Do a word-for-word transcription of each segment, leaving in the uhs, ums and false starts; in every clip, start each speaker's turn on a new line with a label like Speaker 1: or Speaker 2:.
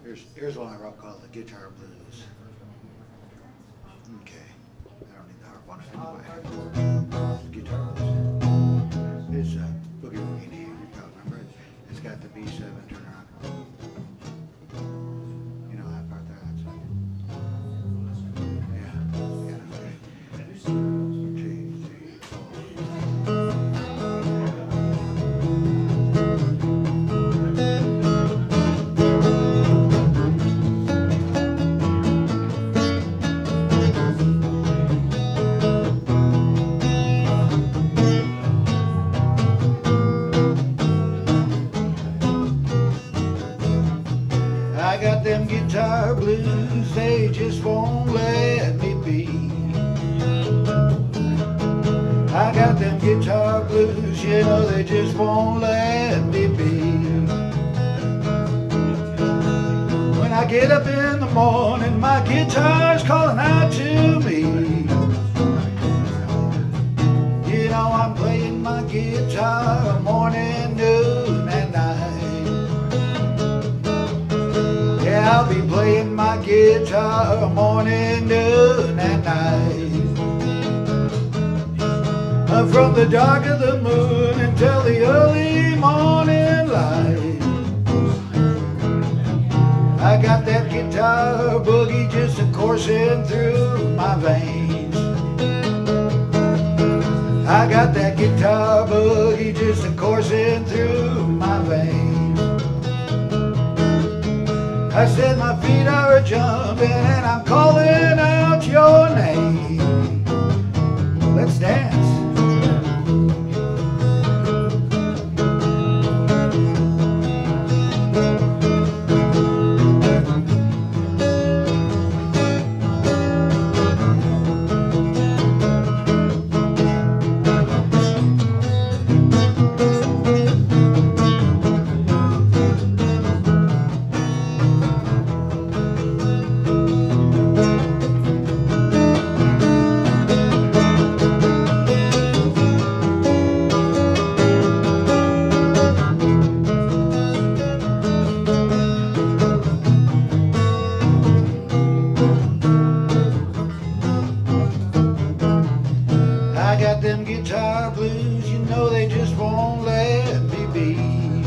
Speaker 1: Here's, here's one I wrote called the Guitar Blues. Okay, I don't need the harp on it anyway. Guitar Blues. It's a Boogie Woogie name, you probably remember it. It's got the B seven turnaround. You know that part there, that's it. Yeah, yeah, okay. Two, three, four. I got them guitar blues, they just won't let me be. I got them guitar blues, you know they just won't let me be. When I get up in the morning, my guitar's calling out to me. You know I'm playing my guitar morning, noon and night. Yeah, I'll be playing my guitar morning, noon and night. Uh, From the dark of the moon until the early morning light. I got that guitar boogie just a coursing through my veins. I got that guitar boogie just a coursing through my veins. I said my feet are jumping and I'm calling out your name. Let's dance. I got them guitar blues, you know they just won't let me be.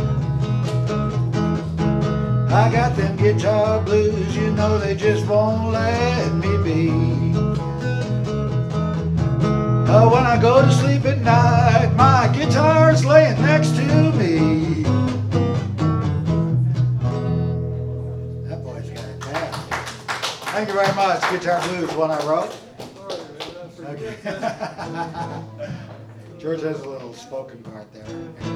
Speaker 1: I got them guitar blues, you know they just won't let me be. Uh, when I go to sleep at night, my guitar's laying next to me. That boy's got it down. Thank you very much. Guitar Blues, one I wrote. Okay. George has a little spoken part there.